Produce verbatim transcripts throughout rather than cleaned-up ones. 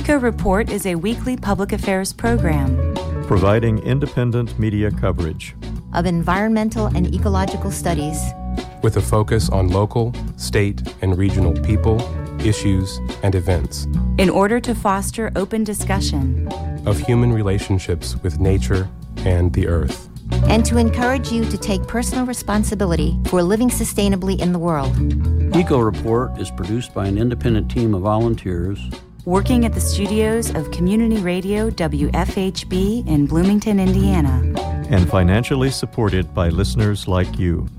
Eco Report is a weekly public affairs program providing independent media coverage of environmental and ecological studies with a focus on local, state, and regional people, issues, and events in order to foster open discussion of human relationships with nature and the earth, and to encourage you to take personal responsibility for living sustainably in the world. Eco Report is produced by an independent team of volunteers working at the studios of Community Radio W F H B in Bloomington, Indiana, and financially supported by listeners like you.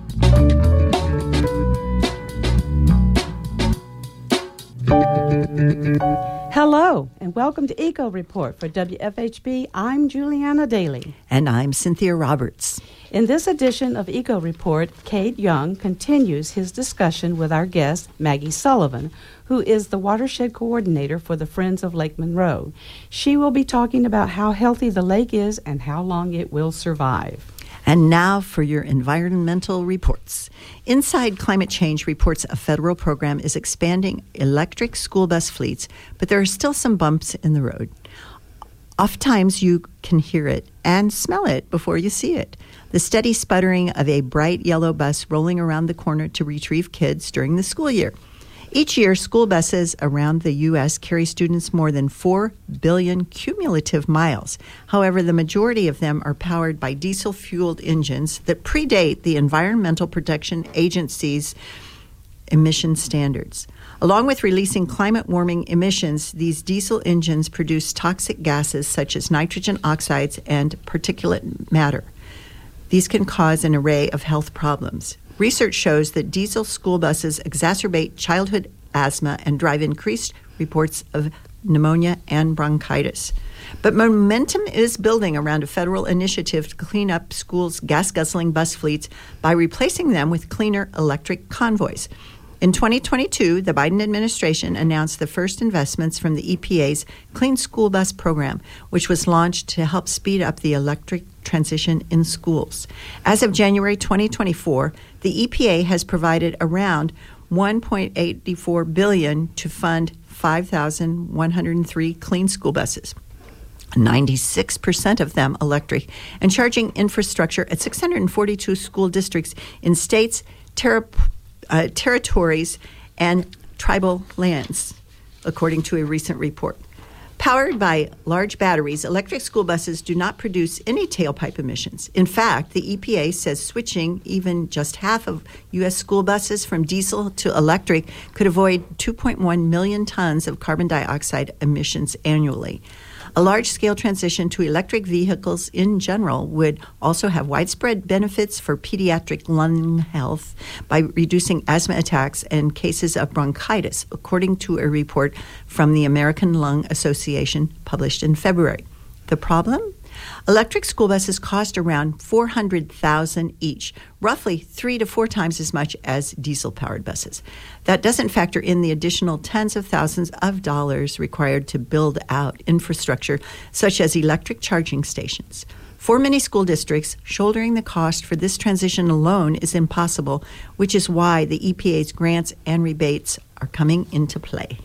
Hello, and welcome to Eco Report for W F H B. I'm Juliana Daly. And I'm Cynthia Roberts. In this edition of Eco Report, Cade Young continues his discussion with our guest, Maggie Sullivan, who is the watershed coordinator for the Friends of Lake Monroe. She will be talking about how healthy the lake is and how long it will survive. And now for your environmental reports. Inside Climate Change reports a federal program is expanding electric school bus fleets, but there are still some bumps in the road. Oftentimes you can hear it and smell it before you see it. The steady sputtering of a bright yellow bus rolling around the corner to retrieve kids during the school year. Each year, school buses around the U S carry students more than four billion cumulative miles. However, the majority of them are powered by diesel-fueled engines that predate the Environmental Protection Agency's emission standards. Along with releasing climate-warming emissions, these diesel engines produce toxic gases such as nitrogen oxides and particulate matter. These can cause an array of health problems. Research shows that diesel school buses exacerbate childhood asthma and drive increased reports of pneumonia and bronchitis. But momentum is building around a federal initiative to clean up schools' gas-guzzling bus fleets by replacing them with cleaner electric convoys. In twenty twenty-two, the Biden administration announced the first investments from the E P A's Clean School Bus Program, which was launched to help speed up the electric transition in schools. As of January twenty twenty-four, the E P A has provided around one point eight four billion dollars to fund five thousand one hundred three clean school buses, ninety-six percent of them electric, and charging infrastructure at six hundred forty-two school districts in states, ter- uh, territories, and tribal lands, according to a recent report. Powered by large batteries, electric school buses do not produce any tailpipe emissions. In fact, the E P A says switching even just half of U S school buses from diesel to electric could avoid two point one million tons of carbon dioxide emissions annually. A large-scale transition to electric vehicles in general would also have widespread benefits for pediatric lung health by reducing asthma attacks and cases of bronchitis, according to a report from the American Lung Association published in February. The problem? Electric school buses cost around four hundred thousand dollars each, roughly three to four times as much as diesel-powered buses. That doesn't factor in the additional tens of thousands of dollars required to build out infrastructure, such as electric charging stations. For many school districts, shouldering the cost for this transition alone is impossible, which is why the E P A's grants and rebates are coming into play.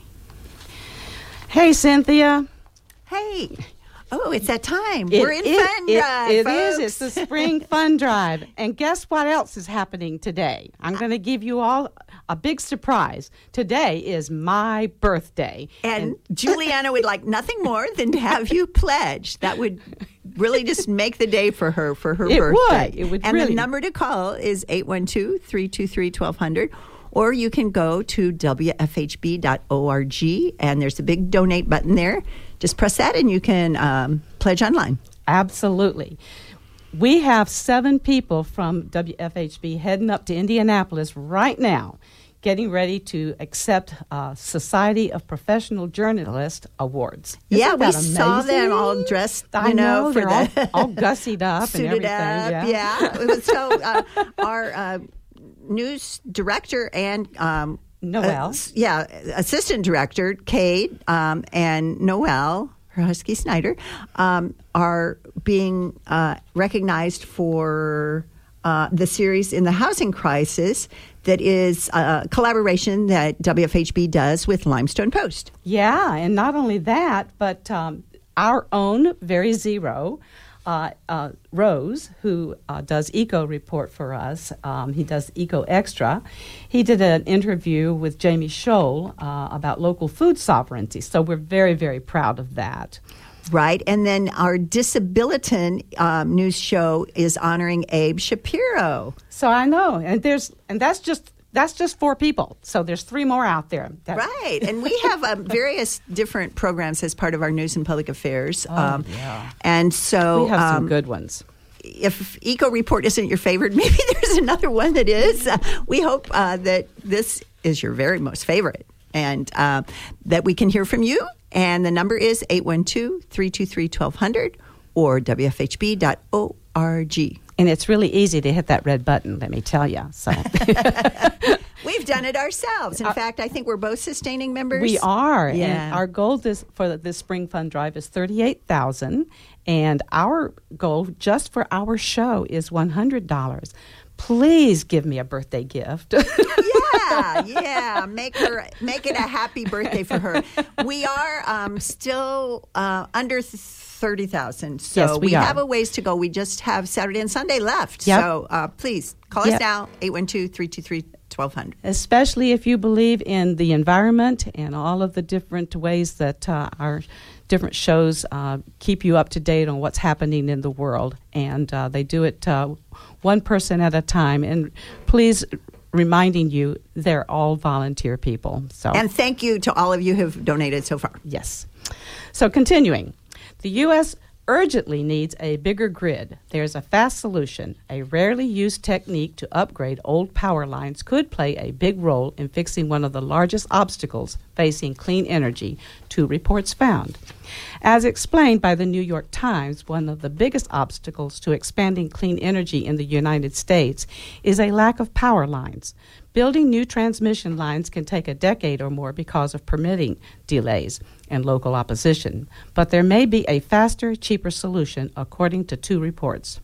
Hey, Cynthia. Hey. Oh, it's that time. It, We're in it, fun it, drive, It folks. is. It's the spring fun drive. And guess what else is happening today? I'm going to give you all a big surprise. Today is my birthday. And, and Juliana would like nothing more than to have you pledge. That would really just make the day for her, for her it birthday. Would. It would. And really. The number to call is eight one two, three two three, one two zero zero. Or you can go to w f h b dot org, and there's a big donate button there. Just press that, and you can um, pledge online. Absolutely. We have seven people from W F H B heading up to Indianapolis right now, getting ready to accept uh, Society of Professional Journalists Awards. Isn't yeah, we that saw amazing? them all dressed, you I know, know, for they're the all, all gussied up and suited everything. up. Yeah. yeah. It was so uh, our uh, news director and um, Noelle, uh, yeah, assistant director Cade um, and Noelle, her husky Snyder, um, are being uh, recognized for uh, the series in the housing crisis that is a collaboration that W F H B does with Limestone Post. Yeah, and not only that, but um, our own Very Zero, uh, uh, Rose, who uh, does Eco Report for us, um, he does Eco Extra. He did an interview with Jamie Scholl uh, about local food sovereignty, so we're very, very proud of that. Right, and then our Disabilitan um, news show is honoring Abe Shapiro. So I know, and there's and that's just that's just four people. So there's three more out there. That right, and we have um, various different programs as part of our news and public affairs. Oh, um, yeah. And so we have some um, good ones. If Eco Report isn't your favorite, maybe there's another one that is. Uh, we hope uh, that this is your very most favorite, and uh, that we can hear from you. And the number is eight one two, three two three, one two zero zero or W F H B dot org. And it's really easy to hit that red button, let me tell you. So we've done it ourselves. In uh, fact, I think we're both sustaining members. We are. Yeah. And our goal this, for this spring fund drive is thirty-eight thousand dollars. And our goal just for our show is one hundred dollars. Please give me a birthday gift. yeah, yeah. Make her make it a happy birthday for her. We are um, still uh, under thirty thousand, so yes, we, we are. have a ways to go. We just have Saturday and Sunday left. Yep. So uh, please call yep. us now, eight one two, three two three, one two zero zero. Especially if you believe in the environment and all of the different ways that uh, our different shows uh, keep you up to date on what's happening in the world. And uh, they do it uh, one person at a time. And please, reminding you, they're all volunteer people. So, and thank you to all of you who have donated so far. Yes. So continuing, the U S urgently needs a bigger grid. There's a fast solution. A rarely used technique to upgrade old power lines could play a big role in fixing one of the largest obstacles facing clean energy, two reports found. As explained by the New York Times, one of the biggest obstacles to expanding clean energy in the United States is a lack of power lines. Building new transmission lines can take a decade or more because of permitting delays and local opposition, but there may be a faster, cheaper solution, according to two reports.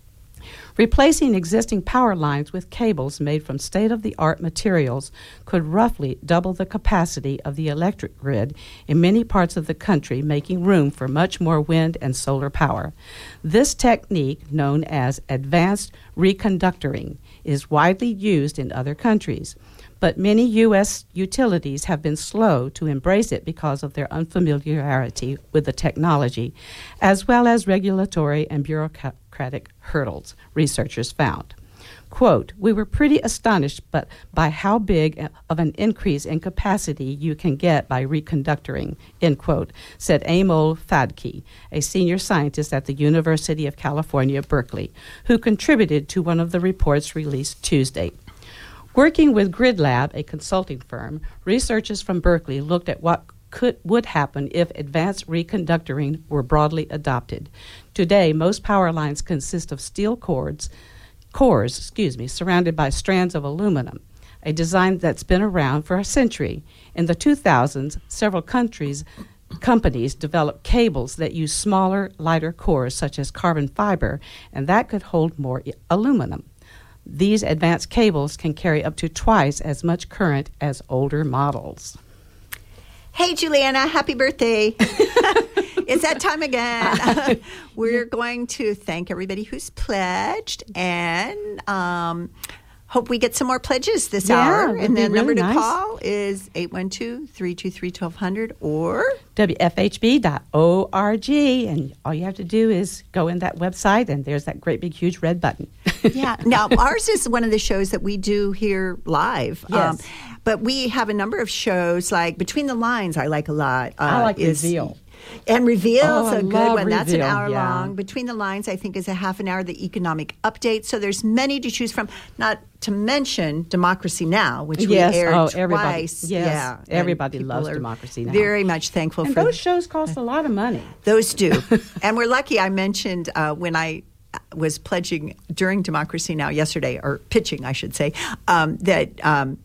Replacing existing power lines with cables made from state-of-the-art materials could roughly double the capacity of the electric grid in many parts of the country, making room for much more wind and solar power. This technique, known as advanced reconductoring, is widely used in other countries, but many U S utilities have been slow to embrace it because of their unfamiliarity with the technology, as well as regulatory and bureaucratic hurdles, researchers found. Quote, "We were pretty astonished but by how big of an increase in capacity you can get by reconductoring," end quote, said Amol Phadke, a senior scientist at the University of California, Berkeley, who contributed to one of the reports released Tuesday. Working with GridLab, a consulting firm, researchers from Berkeley looked at what could would happen if advanced reconductoring were broadly adopted. Today, most power lines consist of steel cords, cores, excuse me, surrounded by strands of aluminum, a design that's been around for a century. In the two thousands, several countries companies developed cables that use smaller, lighter cores such as carbon fiber, and that could hold more aluminum. These advanced cables can carry up to twice as much current as older models. Hey, Juliana, happy birthday. It's that time again. We're going to thank everybody who's pledged and um, hope we get some more pledges this yeah, hour. And the really number to nice. call is eight one two, three two three, one two zero zero or W F H B dot org. And all you have to do is go in that website, and there's that great big huge red button. Yeah. Now, ours is one of the shows that we do here live. Yes. Um, but we have a number of shows like Between the Lines, I like a lot. Uh, I like is, Reveal. And Reveal's Oh, I a good love one. That's an Reveal, hour yeah. long. Between the Lines, I think, is a half an hour, the economic update. So there's many to choose from. Not to mention Democracy Now!, which Yes. we aired Oh, everybody. twice. Yes. Yeah. And Everybody people loves are Democracy Now! Very much thankful And for those shows cost a lot of money. Those do. And we're lucky. I mentioned uh, when I was pledging during Democracy Now! Yesterday, or pitching, I should say, um, that um,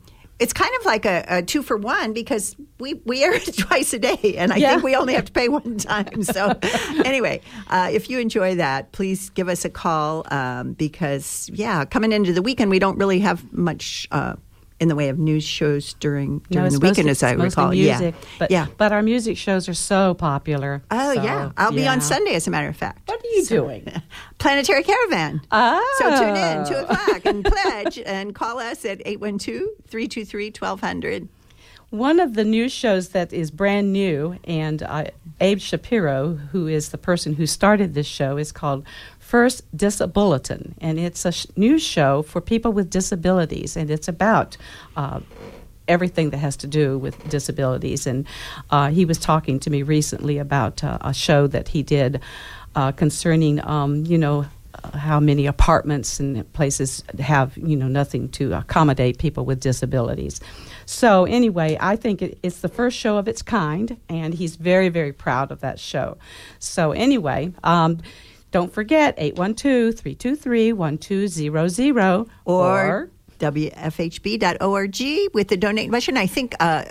It's kind of like a, a two for one because we, we air it twice a day, and I Yeah. think we only have to pay one time. So anyway, uh, if you enjoy that, please give us a call um, because, yeah, coming into the weekend, we don't really have much uh, in the way of news shows during, during No, it's the weekend, mostly- as I it's mostly recall. music, yeah. But, yeah. but our music shows are so popular. Oh, So, yeah. I'll be yeah. on Sunday, as a matter of fact. What are you doing? Planetary Caravan. Oh. So tune in, two o'clock, and pledge, and call us at eight one two, three two three, one two zero zero. One of the news shows that is brand new, and uh, Abe Shapiro, who is the person who started this show, is called First Disabilitin, and it's a sh- news show for people with disabilities, and it's about uh, everything that has to do with disabilities. And uh, he was talking to me recently about uh, a show that he did uh, concerning, um, you know, uh, how many apartments and places have, you know, nothing to accommodate people with disabilities. So anyway, I think it, it's the first show of its kind, and he's very, very proud of that show. So anyway, um, don't forget eight one two, three two three, one two zero zero Or, or W F H B dot org with the donate button. I think uh,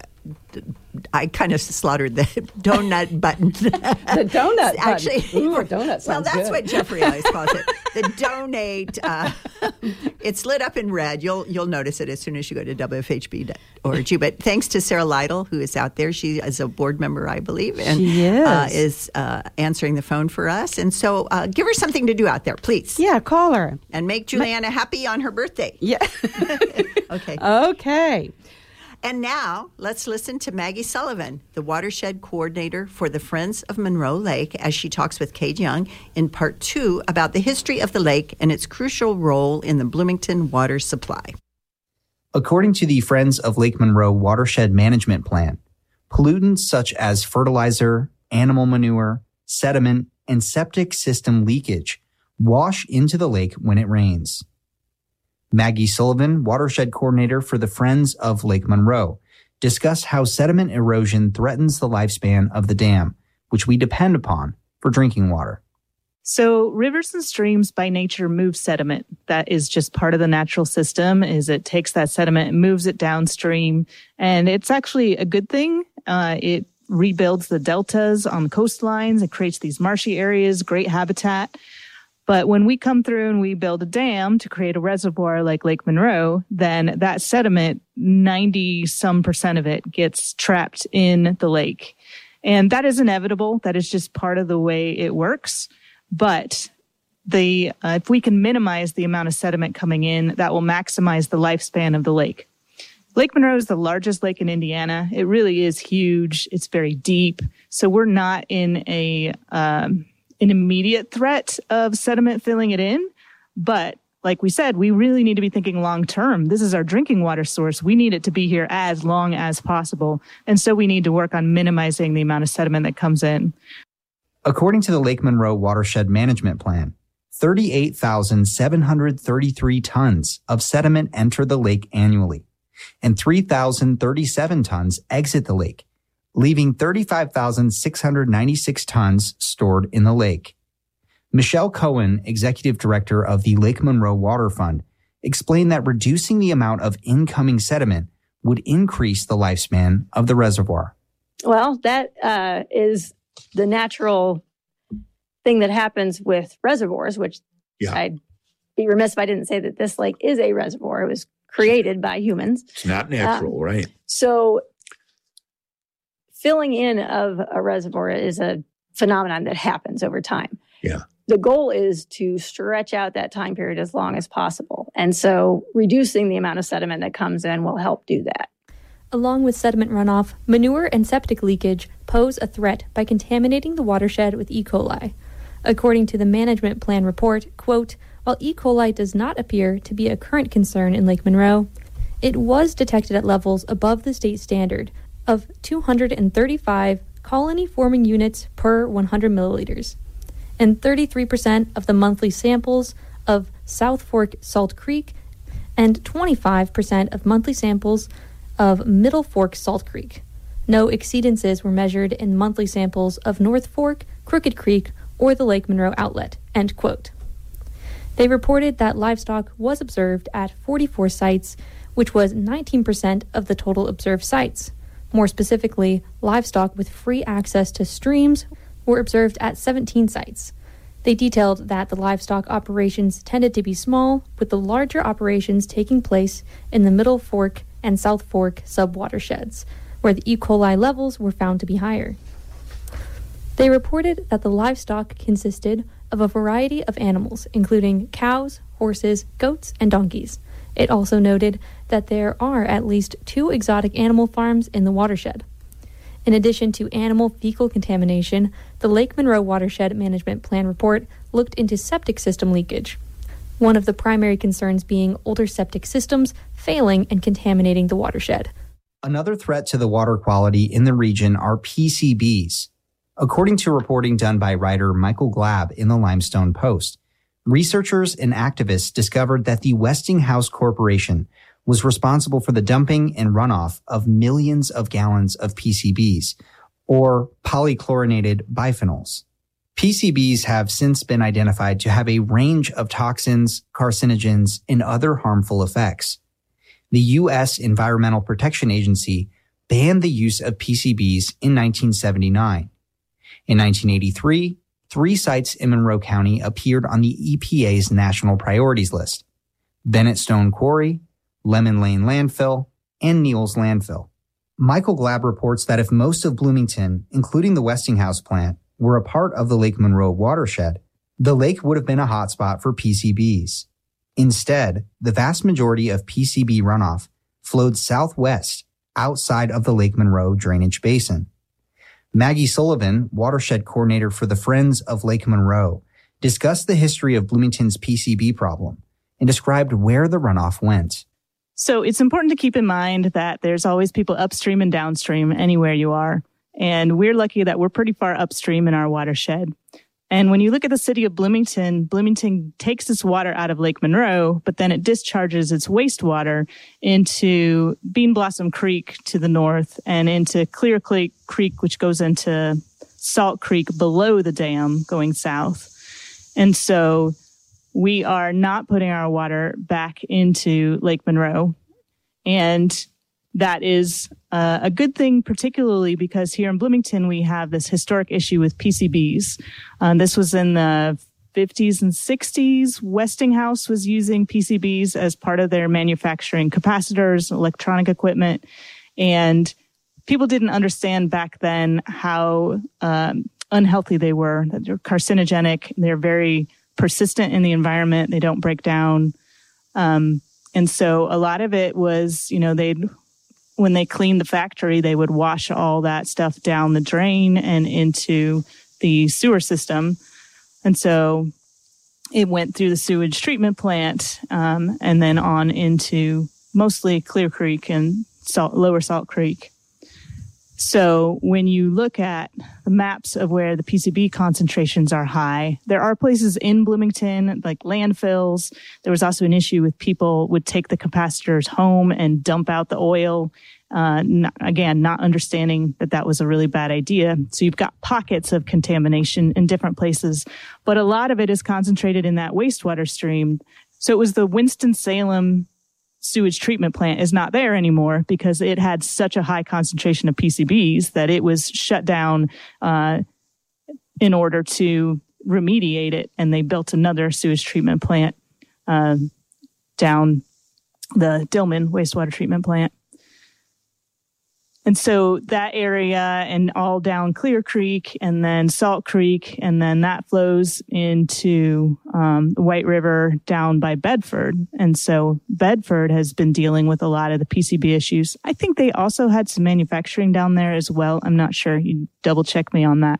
I kind of slaughtered the donut button. the donut button. Actually, Ooh, a donut well, sounds that's good. what Jeffrey always calls it. The donate. Uh, it's lit up in red. You'll you'll notice it as soon as you go to W F H B dot org. But thanks to Sarah Lytle, who is out there. She is a board member, I believe, and She is. Uh, is uh, answering the phone for us. And so, uh, give her something to do out there, please. Yeah, call her. And make Juliana happy on her birthday. Yeah. Okay. Okay. And now let's listen to Maggie Sullivan, the watershed coordinator for the Friends of Monroe Lake, as she talks with Cade Young in part two about the history of the lake and its crucial role in the Bloomington water supply. According to the Friends of Lake Monroe Watershed Management Plan, pollutants such as fertilizer, animal manure, sediment, and septic system leakage wash into the lake when it rains. Maggie Sullivan, watershed coordinator for the Friends of Lake Monroe, discussed how sediment erosion threatens the lifespan of the dam, which we depend upon for drinking water. So rivers and streams by nature move sediment. That is just part of the natural system, is it takes that sediment and moves it downstream. And it's actually a good thing. Uh, it rebuilds the deltas on the coastlines. It creates these marshy areas, great habitat. But when we come through and we build a dam to create a reservoir like Lake Monroe, then that sediment, ninety some percent of it gets trapped in the lake. And that is inevitable. That is just part of the way it works. But the uh, if we can minimize the amount of sediment coming in, that will maximize the lifespan of the lake. Lake Monroe is the largest lake in Indiana. It really is huge. It's very deep. So we're not in a um, an immediate threat of sediment filling it in. But like we said, we really need to be thinking long term. This is our drinking water source. We need it to be here as long as possible. And so we need to work on minimizing the amount of sediment that comes in. According to the Lake Monroe Watershed Management Plan, thirty-eight thousand seven hundred thirty-three tons of sediment enter the lake annually, and three thousand thirty-seven tons exit the lake, leaving thirty-five thousand six hundred ninety-six tons stored in the lake. Michelle Cohen, executive director of the Lake Monroe Water Fund, explained that reducing the amount of incoming sediment would increase the lifespan of the reservoir. Well, that uh, is the natural thing that happens with reservoirs, which yeah. I'd be remiss if I didn't say that this lake is a reservoir. It was created by humans. It's not natural, um, right? So filling in of a reservoir is a phenomenon that happens over time. Yeah. The goal is to stretch out that time period as long as possible. And so reducing the amount of sediment that comes in will help do that. Along with sediment runoff, manure and septic leakage pose a threat by contaminating the watershed with E. coli. According to the management plan report, quote, while E. coli does not appear to be a current concern in Lake Monroe, it was detected at levels above the state standard of two hundred thirty-five colony-forming units per one hundred milliliters, and thirty-three percent of the monthly samples of South Fork Salt Creek and twenty-five percent of monthly samples of Middle Fork Salt Creek. No exceedances were measured in monthly samples of North Fork, Crooked Creek, or the Lake Monroe outlet, end quote. They reported that livestock was observed at forty-four sites which was nineteen percent of the total observed sites. More specifically, livestock with free access to streams were observed at seventeen sites. They detailed that the livestock operations tended to be small, with the larger operations taking place in the Middle Fork and South Fork sub-watersheds, where the E. coli levels were found to be higher. They reported that the livestock consisted of a variety of animals, including cows, horses, goats, and donkeys. It also noted that there are at least two exotic animal farms in the watershed. In addition to animal fecal contamination, the Lake Monroe Watershed Management Plan report looked into septic system leakage, one of the primary concerns being older septic systems failing and contaminating the watershed. Another threat to the water quality in the region are P C Bs. According to reporting done by writer Michael Glab in the Limestone Post, researchers and activists discovered that the Westinghouse Corporation was responsible for the dumping and runoff of millions of gallons of P C Bs, or polychlorinated biphenyls. P C Bs have since been identified to have a range of toxins, carcinogens, and other harmful effects. The U S Environmental Protection Agency banned the use of P C Bs in nineteen seventy-nine. In nineteen eighty-three, three sites in Monroe County appeared on the E P A's National Priorities List: Bennett Stone Quarry, Lemon Lane Landfill, and Neal's Landfill. Michael Glab reports that if most of Bloomington, including the Westinghouse plant, were a part of the Lake Monroe watershed, the lake would have been a hotspot for P C Bs. Instead, the vast majority of P C B runoff flowed southwest outside of the Lake Monroe drainage basin. Maggie Sullivan, watershed coordinator for the Friends of Lake Monroe, discussed the history of Bloomington's P C B problem and described where the runoff went. So it's important to keep in mind that there's always people upstream and downstream anywhere you are. And we're lucky that we're pretty far upstream in our watershed. And when you look at the city of Bloomington, Bloomington takes its water out of Lake Monroe, but then it discharges its wastewater into Bean Blossom Creek to the north and into Clear Creek, which goes into Salt Creek below the dam going south. And so we are not putting our water back into Lake Monroe. And that is uh, a good thing, particularly because here in Bloomington, we have this historic issue with P C Bs. Um, this was in the fifties and sixties. Westinghouse was using P C Bs as part of their manufacturing capacitors, electronic equipment. And people didn't understand back then how um, unhealthy they were. They're carcinogenic. They're very persistent in the environment. They don't break down. Um, and so a lot of it was, you know, they'd when they cleaned the factory, they would wash all that stuff down the drain and into the sewer system. And so it went through the sewage treatment plant um, and then on into mostly Clear Creek and Salt, Lower Salt Creek. So when you look at the maps of where the P C B concentrations are high, there are places in Bloomington, like landfills. There was also an issue with people would take the capacitors home and dump out the oil. Uh, not, again, not understanding that that was a really bad idea. So you've got pockets of contamination in different places, but a lot of it is concentrated in that wastewater stream. So it was the Winston-Salem sewage treatment plant is not there anymore because it had such a high concentration of P C Bs that it was shut down uh, in order to remediate it. And they built another sewage treatment plant uh, down the Dillman wastewater treatment plant. And so that area and all down Clear Creek and then Salt Creek, and then that flows into um, the White River down by Bedford. And so Bedford has been dealing with a lot of the P C B issues. I think they also had some manufacturing down there as well. I'm not sure. You double check me on that.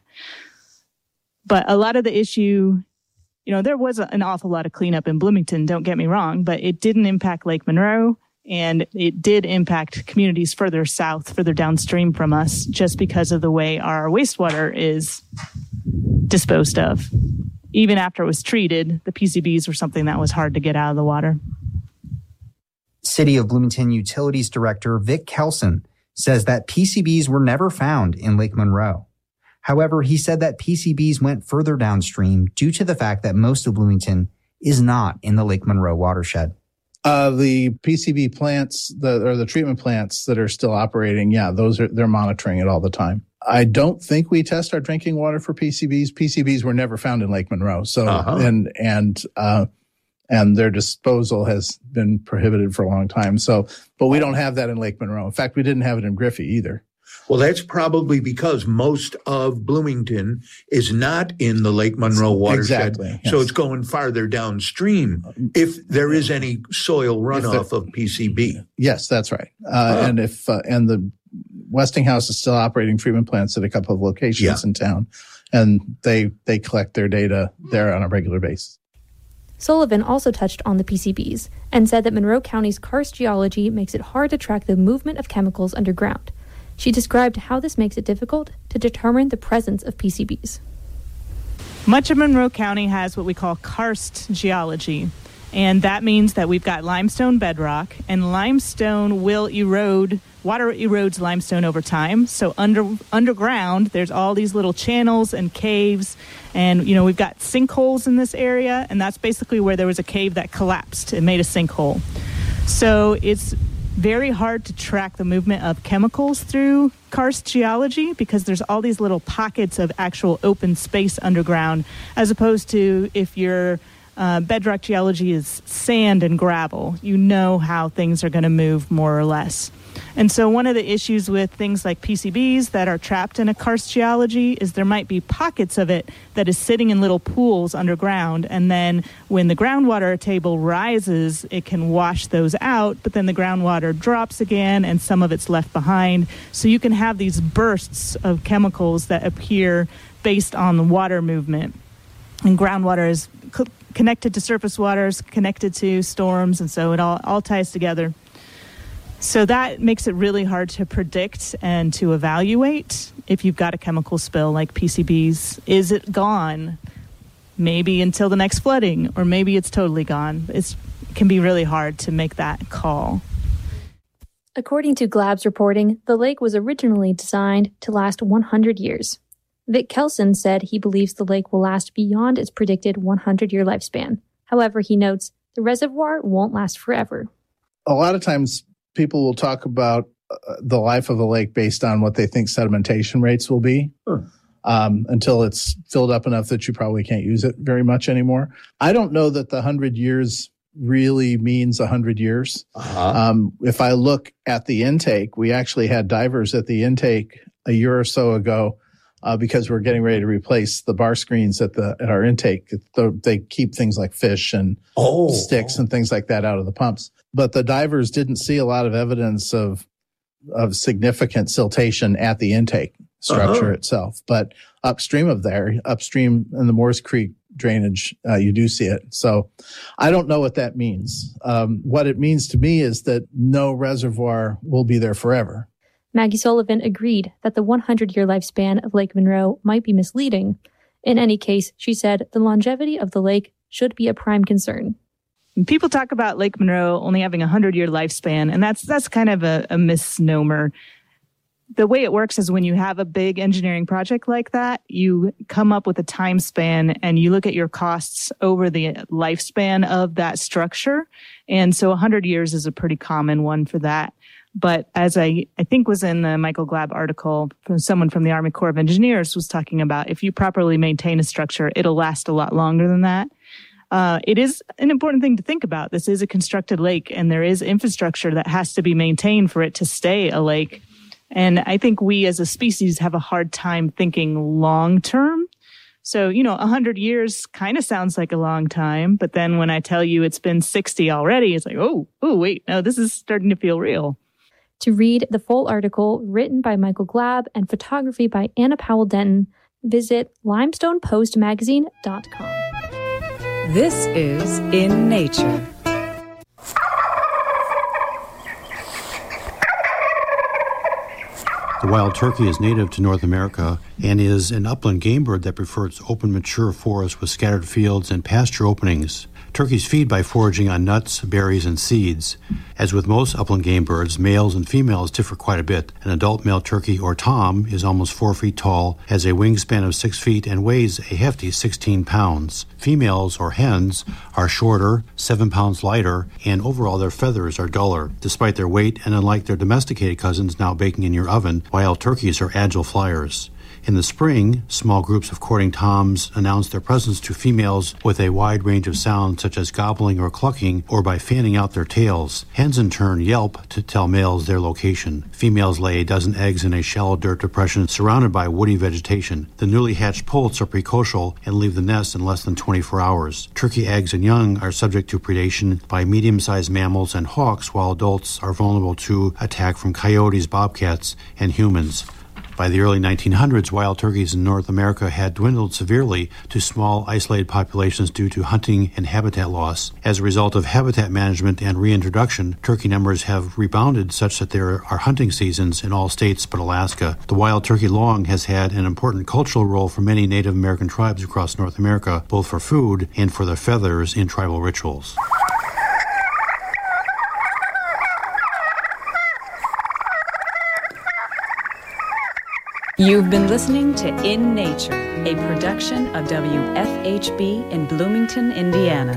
But a lot of the issue, you know, there was an awful lot of cleanup in Bloomington, don't get me wrong, but it didn't impact Lake Monroe. And it did impact communities further south, further downstream from us, just because of the way our wastewater is disposed of. Even after it was treated, the P C Bs were something that was hard to get out of the water. City of Bloomington Utilities Director Vic Kelson says that P C Bs were never found in Lake Monroe. However, he said that P C Bs went further downstream due to the fact that most of Bloomington is not in the Lake Monroe watershed. Uh, the P C B plants, the, or the treatment plants that are still operating, yeah, those are, they're monitoring it all the time. I don't think we test our drinking water for P C Bs. P C Bs were never found in Lake Monroe. So, uh-huh. and, and, uh, and their disposal has been prohibited for a long time. So, but we don't have that in Lake Monroe. In fact, we didn't have it in Griffey either. Well, that's probably because most of Bloomington is not in the Lake Monroe watershed. Exactly, yes. So it's going farther downstream if there is any soil runoff there, of P C B. Yes, that's right. Uh, oh. And if uh, and the Westinghouse is still operating treatment plants at a couple of locations yeah. in town, and they they collect their data there on a regular basis. Sullivan also touched on the P C Bs and said that Monroe County's karst geology makes it hard to track the movement of chemicals underground. She described how this makes it difficult to determine the presence of P C Bs. Much of Monroe County has what we call karst geology, and that means that we've got limestone bedrock, and limestone will erode, water erodes limestone over time. So under underground, there's all these little channels and caves, and you know we've got sinkholes in this area, and that's basically where there was a cave that collapsed and made a sinkhole. So it's very hard to track the movement of chemicals through karst geology because there's all these little pockets of actual open space underground, as opposed to if your uh, bedrock geology is sand and gravel. You know how things are going to move more or less. And so one of the issues with things like P C Bs that are trapped in a karst geology is there might be pockets of it that is sitting in little pools underground, and then when the groundwater table rises, it can wash those out, but then the groundwater drops again and some of it's left behind. So you can have these bursts of chemicals that appear based on the water movement. And groundwater is co- connected to surface waters, connected to storms, and so it all, all ties together. So that makes it really hard to predict and to evaluate if you've got a chemical spill like P C Bs. Is it gone? Maybe until the next flooding, or maybe it's totally gone. It's, it can be really hard to make that call. According to Glab's reporting, the lake was originally designed to last one hundred years. Vic Kelson said he believes the lake will last beyond its predicted one hundred year lifespan. However, he notes the reservoir won't last forever. A lot of times, people will talk about uh, the life of a lake based on what they think sedimentation rates will be huh. um, until it's filled up enough that you probably can't use it very much anymore. I don't know that the one hundred years really means one hundred years. Uh-huh. Um, if I look at the intake, we actually had divers at the intake a year or so ago uh, because we're getting ready to replace the bar screens at the at our intake. The, they keep things like fish and oh. sticks and things like that out of the pumps. But the divers didn't see a lot of evidence of of significant siltation at the intake structure uh-huh. itself. But upstream of there, upstream in the Morris Creek drainage, uh, you do see it. So I don't know what that means. Um, what it means to me is that no reservoir will be there forever. Maggie Sullivan agreed that the one hundred year lifespan of Lake Monroe might be misleading. In any case, she said the longevity of the lake should be a prime concern. People talk about Lake Monroe only having a one hundred year lifespan, and that's that's kind of a, a misnomer. The way it works is when you have a big engineering project like that, you come up with a time span and you look at your costs over the lifespan of that structure. And so one hundred years is a pretty common one for that. But as I, I think was in the Michael Glab article, from someone from the Army Corps of Engineers was talking about if you properly maintain a structure, it'll last a lot longer than that. Uh, it is an important thing to think about. This is a constructed lake, and there is infrastructure that has to be maintained for it to stay a lake. And I think we as a species have a hard time thinking long term. So, you know, one hundred years kind of sounds like a long time. But then when I tell you it's been sixty already, it's like, oh, oh, wait, no, this is starting to feel real. To read the full article written by Michael Glab and photography by Anna Powell Denton, visit limestone post magazine dot com. This is In Nature. The wild turkey is native to North America and is an upland game bird that prefers open, mature forests with scattered fields and pasture openings. Turkeys feed by foraging on nuts, berries, and seeds. As with most upland game birds, males and females differ quite a bit. An adult male turkey, or tom, is almost four feet tall, has a wingspan of six feet, and weighs a hefty sixteen pounds. Females, or hens, are shorter, seven pounds lighter, and overall their feathers are duller. Despite their weight, and unlike their domesticated cousins now baking in your oven, wild turkeys are agile flyers. In the spring, small groups of courting toms announce their presence to females with a wide range of sounds such as gobbling or clucking, or by fanning out their tails. Hens in turn yelp to tell males their location. Females lay a dozen eggs in a shallow dirt depression surrounded by woody vegetation. The newly hatched poults are precocial and leave the nest in less than twenty-four hours. Turkey eggs and young are subject to predation by medium-sized mammals and hawks, while adults are vulnerable to attack from coyotes, bobcats, and humans. By the early nineteen hundreds, wild turkeys in North America had dwindled severely to small, isolated populations due to hunting and habitat loss. As a result of habitat management and reintroduction, turkey numbers have rebounded such that there are hunting seasons in all states but Alaska. The wild turkey long has had an important cultural role for many Native American tribes across North America, both for food and for their feathers in tribal rituals. You've been listening to In Nature, a production of W F H B in Bloomington, Indiana.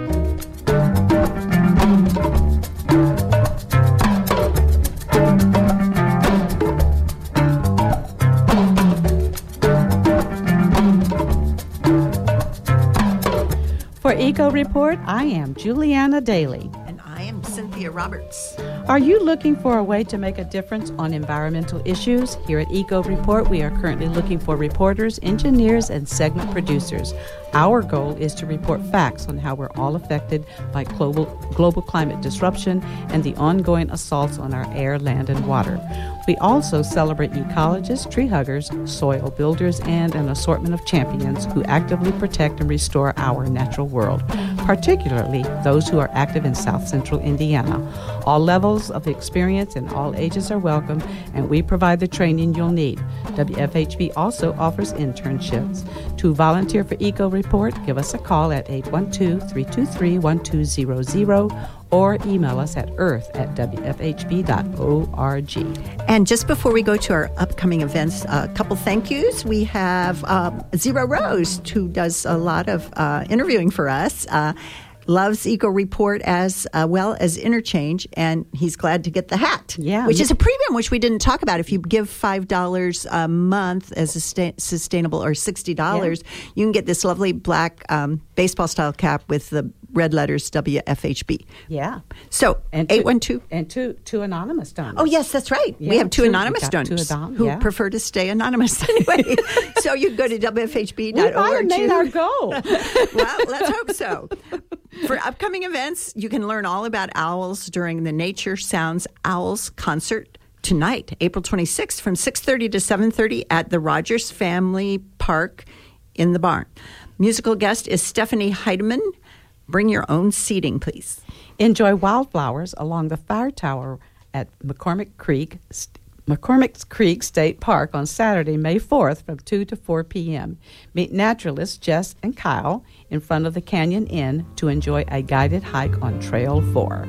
For Eco Report, I am Juliana Daly. And I am Cynthia Roberts. Are you looking for a way to make a difference on environmental issues? Here at Eco Report, we are currently looking for reporters, engineers, and segment producers. Our goal is to report facts on how we're all affected by global, global climate disruption and the ongoing assaults on our air, land, and water. We also celebrate ecologists, tree huggers, soil builders, and an assortment of champions who actively protect and restore our natural world, particularly those who are active in South Central Indiana. All levels of experience and all ages are welcome, and we provide the training you'll need. W F H B also offers internships. To volunteer for Eco Report, give us a call at eight one two, three two three, one two zero zero or email us at earth at w f h b dot org. And just before we go to our upcoming events, a couple thank yous. We have um, Zero Rose, who does a lot of uh, interviewing for us. Uh, loves Eco Report as uh, well as Interchange, and he's glad to get the hat, yeah, which yeah. is a premium, which we didn't talk about. If you give five dollars a month as a sta- sustainable, or sixty dollars, yeah. you can get this lovely black um, baseball-style cap with the red letters W F H B. Yeah. So, and eight one two. And two, two anonymous donors. Oh, yes, that's right. Yeah, we have two, two anonymous donors two adon- who yeah. prefer to stay anonymous anyway. So you can go to w f h b dot org. We might have made our goal. Well, let's hope so. For upcoming events, you can learn all about owls during the Nature Sounds Owls concert tonight, April twenty-sixth, from six thirty to seven thirty at the Rogers Family Park in the barn. Musical guest is Stephanie Heidemann. Bring your own seating, please. Enjoy wildflowers along the fire tower at McCormick Creek, McCormick Creek State Park on Saturday, May fourth from two to four p.m. Meet naturalists Jess and Kyle in front of the Canyon Inn to enjoy a guided hike on Trail four.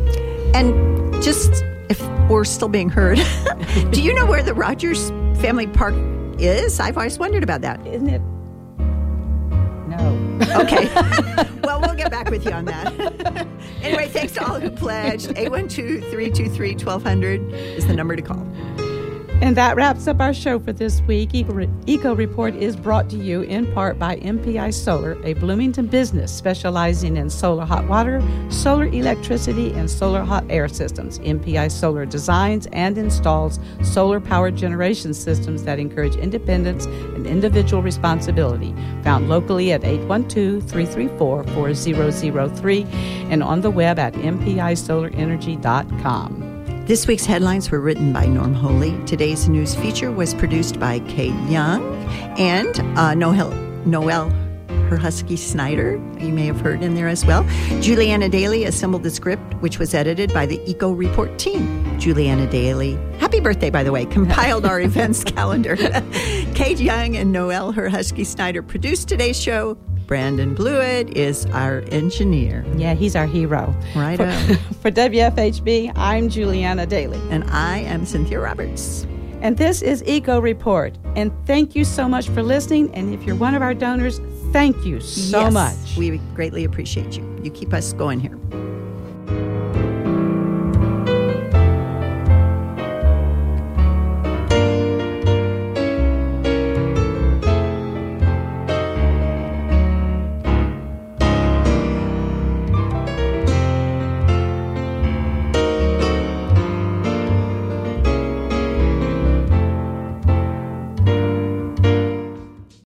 And just, if we're still being heard, do you know where the Rogers Family Park is? I've always wondered about that. Isn't it? No. Okay. Well, we'll get back with you on that. Anyway, thanks to all who pledged. eight one two, three two three, one two zero zero is the number to call. And that wraps up our show for this week. Eco, Re- Eco Report is brought to you in part by M P I Solar, a Bloomington business specializing in solar hot water, solar electricity, and solar hot air systems. M P I Solar designs and installs solar power generation systems that encourage independence and individual responsibility. Found locally at eight one two, three three four, four zero zero three and on the web at m p i solar energy dot com. This week's headlines were written by Norm Holy. Today's news feature was produced by Kate Young and uh, Noel, Noel Herhusky Snyder. You may have heard in there as well. Juliana Daly assembled the script, which was edited by the Eco Report team. Juliana Daly, happy birthday, by the way, compiled our events calendar. Kate Young and Noel Herhusky Snyder produced today's show. Brandon Blewett is our engineer. Yeah, he's our hero. Right for, on. For W F H B, I'm Juliana Daly. And I am Cynthia Roberts. And this is Eco Report. And thank you so much for listening. And if you're one of our donors, thank you so yes, much. We greatly appreciate you. You keep us going here.